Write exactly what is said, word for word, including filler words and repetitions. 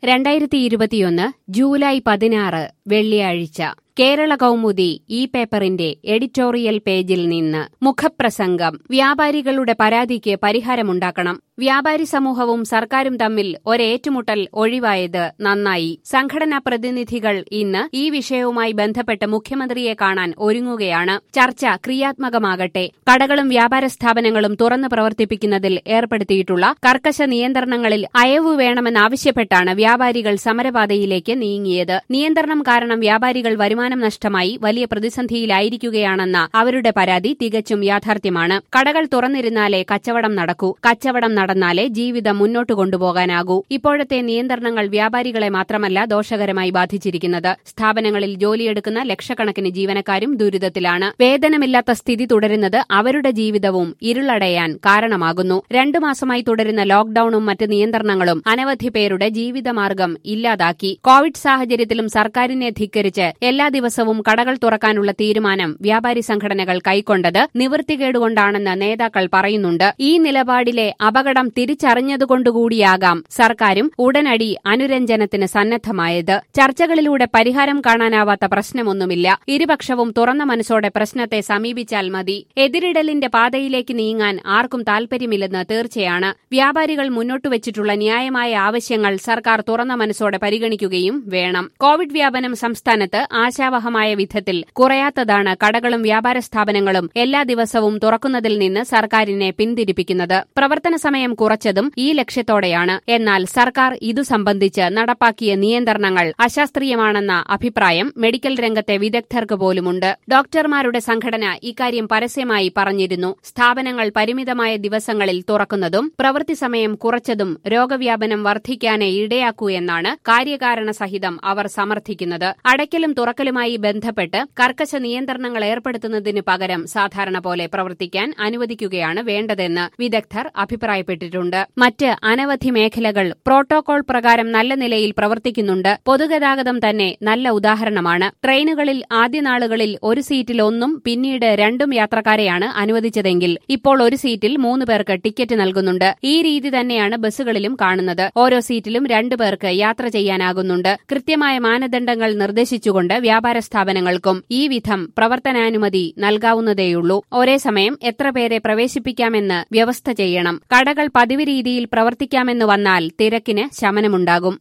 രണ്ടായിരത്തി ഇരുപത്തിയൊന്ന് ജൂലൈ പതിനാറ് വെള്ളിയാഴ്ച കേരള കൗമുദി ഈ പേപ്പറിന്റെ എഡിറ്റോറിയൽ പേജിൽ നിന്ന് മുഖപ്രസംഗം. വ്യാപാരികളുടെ പരാതിക്ക് പരിഹാരമുണ്ടാക്കണം. വ്യാപാരി സമൂഹവും സർക്കാരും തമ്മിൽ ഒരേറ്റുമുട്ടൽ ഒഴിവായത് നന്നായി. സംഘടനാ പ്രതിനിധികൾ ഇന്ന് ഈ വിഷയവുമായി ബന്ധപ്പെട്ട് മുഖ്യമന്ത്രിയെ കാണാൻ ഒരുങ്ങുകയാണ്. ചർച്ച ക്രിയാത്മകമാകട്ടെ. കടകളും വ്യാപാര സ്ഥാപനങ്ങളും തുറന്നു പ്രവർത്തിപ്പിക്കുന്നതിൽ ഏർപ്പെടുത്തിയിട്ടുള്ള കർക്കശ നിയന്ത്രണങ്ങളിൽ അയവ് വേണമെന്നാവശ്യപ്പെട്ടാണ് വ്യാപാരികൾ സമരപാതയിലേക്ക് നീങ്ങിയത്. നിയന്ത്രണം കാരണം വ്യാപാരികൾ വരുമാനം നഷ്ടമായി വലിയ പ്രതിസന്ധിയിലായിരിക്കുകയാണെന്ന അവരുടെ പരാതി തികച്ചും യാഥാർത്ഥ്യമാണ്. കടകൾ തുറന്നിരുന്നാലേ കച്ചവടം നടക്കൂ. കച്ചവടം നടന്നാലേ ജീവിതം മുന്നോട്ട് കൊണ്ടുപോകാനാകൂ. ഇപ്പോഴത്തെ നിയന്ത്രണങ്ങൾ വ്യാപാരികളെ മാത്രമല്ല ദോഷകരമായി ബാധിച്ചിരിക്കുന്നത്. സ്ഥാപനങ്ങളിൽ ജോലിയെടുക്കുന്ന ലക്ഷക്കണക്കിന് ജീവനക്കാരും ദുരിതത്തിലാണ്. വേതനമില്ലാത്ത സ്ഥിതി തുടരുന്നത് അവരുടെ ജീവിതവും ഇരുളടയാൻ കാരണമാകുന്നു. രണ്ടു മാസമായി തുടരുന്ന ലോക്ഡൌണും മറ്റ് നിയന്ത്രണങ്ങളും അനവധി പേരുടെ ജീവിതമാർഗം ഇല്ലാതാക്കി. കോവിഡ് സാഹചര്യത്തിലും സർക്കാരിനെ ധിക്കരിച്ച് എല്ലാ ദിവസവും കടകൾ തുറക്കാനുള്ള തീരുമാനം വ്യാപാരി സംഘടനകൾ കൈക്കൊണ്ടത് നിവൃത്തികേടുകൊണ്ടാണെന്ന് നേതാക്കൾ പറയുന്നുണ്ട്. ഈ നിലപാടിലെ അപകടം തിരിച്ചറിഞ്ഞതുകൊണ്ടുകൂടിയാകാം സർക്കാരും ഉടനടി അനുരഞ്ജനത്തിന് സന്നദ്ധമായത്. ചർച്ചകളിലൂടെ പരിഹാരം കാണാനാവാത്ത പ്രശ്നമൊന്നുമില്ല. ഇരുപക്ഷവും തുറന്ന മനസ്സോടെ പ്രശ്നത്തെ സമീപിച്ചാൽ മതി. എതിരിടലിന്റെ പാതയിലേക്ക് നീങ്ങാൻ ആർക്കും താൽപര്യമില്ലെന്ന് തീർച്ചയാണ്. വ്യാപാരികൾ മുന്നോട്ടുവച്ചിട്ടുള്ള ന്യായമായ ആവശ്യങ്ങൾ സർക്കാർ തുറന്ന മനസ്സോടെ പരിഗണിക്കുകയും വേണം. കോവിഡ് വ്യാപനം സംസ്ഥാനത്ത് ആശാവഹമായ വിധത്തിൽ കുറയാത്തതാണ് കടകളും വ്യാപാര സ്ഥാപനങ്ങളും എല്ലാ ദിവസവും തുറക്കുന്നതിൽ നിന്ന് സർക്കാരിനെ പിന്തിരിപ്പിക്കുന്നത്. പ്രവർത്തന സമയം കുറച്ചതും ഈ ലക്ഷ്യത്തോടെയാണ്. എന്നാൽ സർക്കാർ ഇതു സംബന്ധിച്ച് നടപ്പാക്കിയ നിയന്ത്രണങ്ങൾ അശാസ്ത്രീയമാണെന്ന അഭിപ്രായം മെഡിക്കൽ രംഗത്തെ വിദഗ്ധർക്ക് പോലുമുണ്ട്. ഡോക്ടർമാരുടെ സംഘടന ഇക്കാര്യം പരസ്യമായി പറഞ്ഞിരുന്നു. സ്ഥാപനങ്ങൾ പരിമിതമായ ദിവസങ്ങളിൽ തുറക്കുന്നതും പ്രവൃത്തി സമയം കുറച്ചതും രോഗവ്യാപനം വർദ്ധിക്കാനേ ഇടയാക്കൂ എന്നാണ് കാര്യകാരണ സഹിതം അവർ സമർത്ഥിക്കുന്നത്. അടയ്ക്കലും തുറക്കലുമായി ബന്ധപ്പെട്ട് കർക്കശ നിയന്ത്രണങ്ങൾ ഏർപ്പെടുത്തുന്നതിന് പകരം സാധാരണ പോലെ പ്രവർത്തിക്കാൻ അനുവദിക്കുകയാണ് വേണ്ടതെന്ന് വിദഗ്ധർ അഭിപ്രായപ്പെട്ടിട്ടുണ്ട്. മറ്റ് അനവധി മേഖലകൾ പ്രോട്ടോകോൾ പ്രകാരം നല്ല നിലയിൽ പ്രവർത്തിക്കുന്നുണ്ട്. പൊതുഗതാഗതം തന്നെ നല്ല ഉദാഹരണമാണ്. ട്രെയിനുകളിൽ ആദ്യ നാളുകളിൽ ഒരു സീറ്റിൽ ഒന്നും പിന്നീട് രണ്ടും യാത്രക്കാരെയാണ് അനുവദിച്ചതെങ്കിൽ ഇപ്പോൾ ഒരു സീറ്റിൽ മൂന്ന് പേർക്ക് ടിക്കറ്റ് നൽകുന്നുണ്ട്. ഈ രീതി തന്നെയാണ് ബസ്സുകളിലും കാണുന്നത്. ഓരോ സീറ്റിലും രണ്ടു പേർക്ക് യാത്ര ചെയ്യാനാകുന്നുണ്ട്. കൃത്യമായ മാനദണ്ഡങ്ങൾ നിർദ്ദേശിച്ചുകൊണ്ട് വ്യാപാര സ്ഥാപനങ്ങൾക്കും ഈ വിധം പ്രവർത്തനാനുമതി നൽകാവുന്നതേയുള്ളൂ. ഒരേ സമയം എത്ര പേരെ പ്രവേശിപ്പിക്കാമെന്ന് വ്യവസ്ഥ ചെയ്യണം. കടകൾ പതിവ് രീതിയിൽ പ്രവർത്തിക്കാമെന്ന് വന്നാൽ തിരക്കിന് ശമനമുണ്ടാകും.